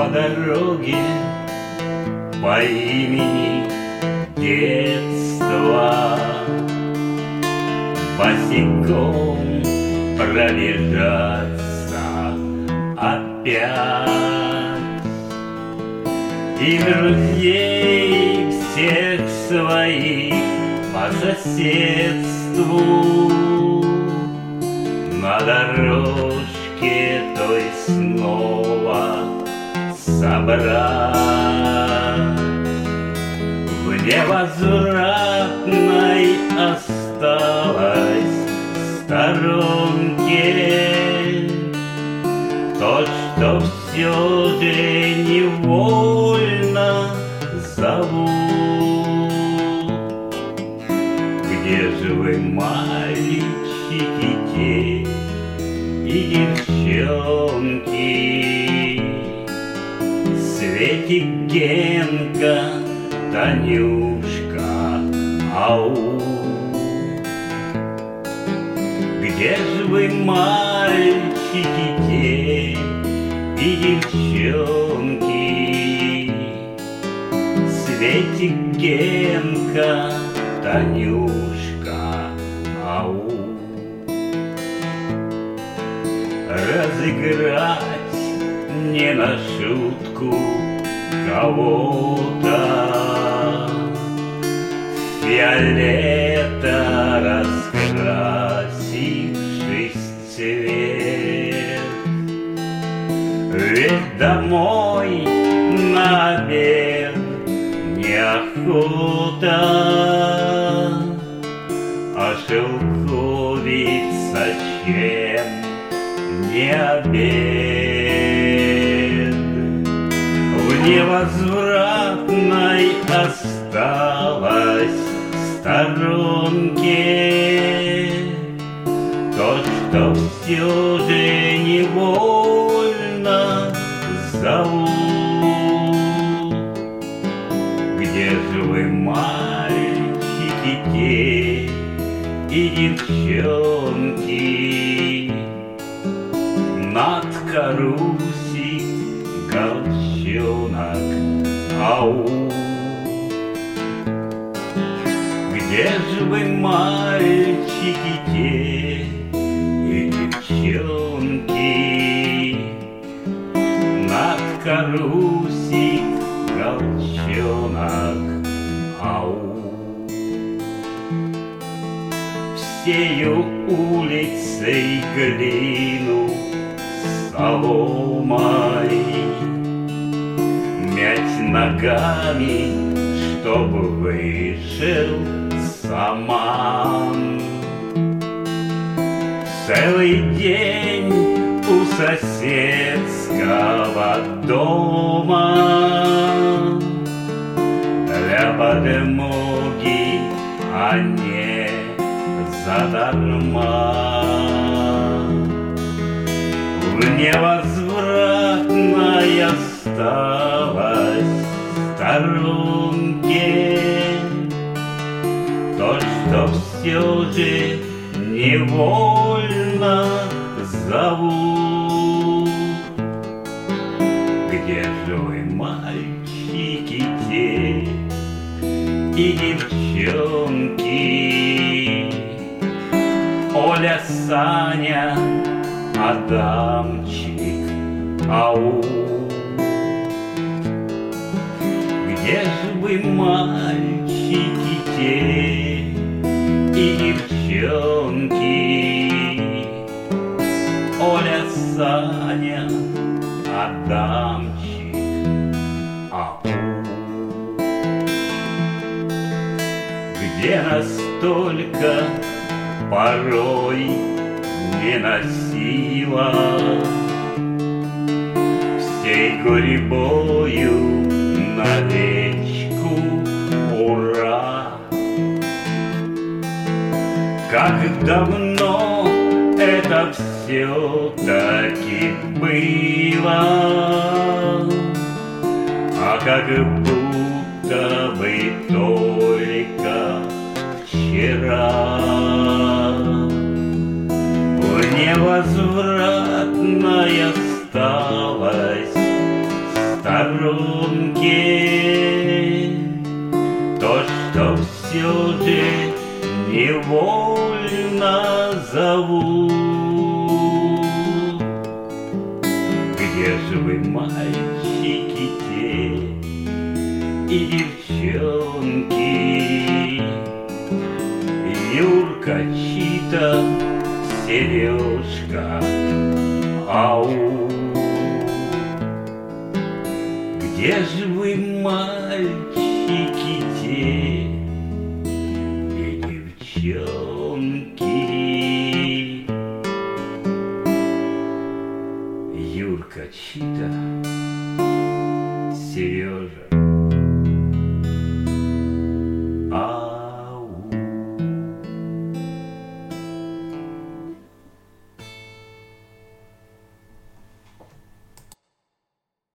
по дороге по имени детства, босиком пробежаться опять, и друзей всех своих по соседству на дорожке той снова собрать. В невозвратной осталось сторонке то, что все же невольно зовут. Где же вы, мальчики те и девчонки, Светик, Генка, Танюшка, ау? Где же вы, мальчики те и девчонки, Светик, Генка, Танюшка, ау? Разыграть не на шутку кого-то, фиолета раскрасившись цвет, ведь домой на обед неохота, а шелковица чем не обед. В невозвратной осталось сторонке то, что все же невольно зовут. Где же вы, мальчики те и девчонки, Натка, Русик, Голчонок, ау? Где же вы, мальчики те и девчонки, Натка, Русик, Голчонок, ау? Всею улицей глину соломой мять ногами, чтоб вышел саман. Целый день у соседского дома для подмоги, а не задарма. В невозвратной осталось сторонке то, что все же невольно зовут. Где же вы, мальчики те и девчонки, Оля, Саня, Адамчик, ау? Где же вы, мальчики те и девчонки, Оля, Саня, Адамчик, ау? Где настолько порой не носила всей гурьбою на речку, ура! Как давно это все-таки было, а как будто бы только вчера. Невозвратной осталось сторонке, то, что все же невольно зовут. Где же вы, мальчики те и девчонки? Юрка, Чита, Сережка, ау. Где же вы, мальчики те и девчонки? Юрка, Чита, Сережа,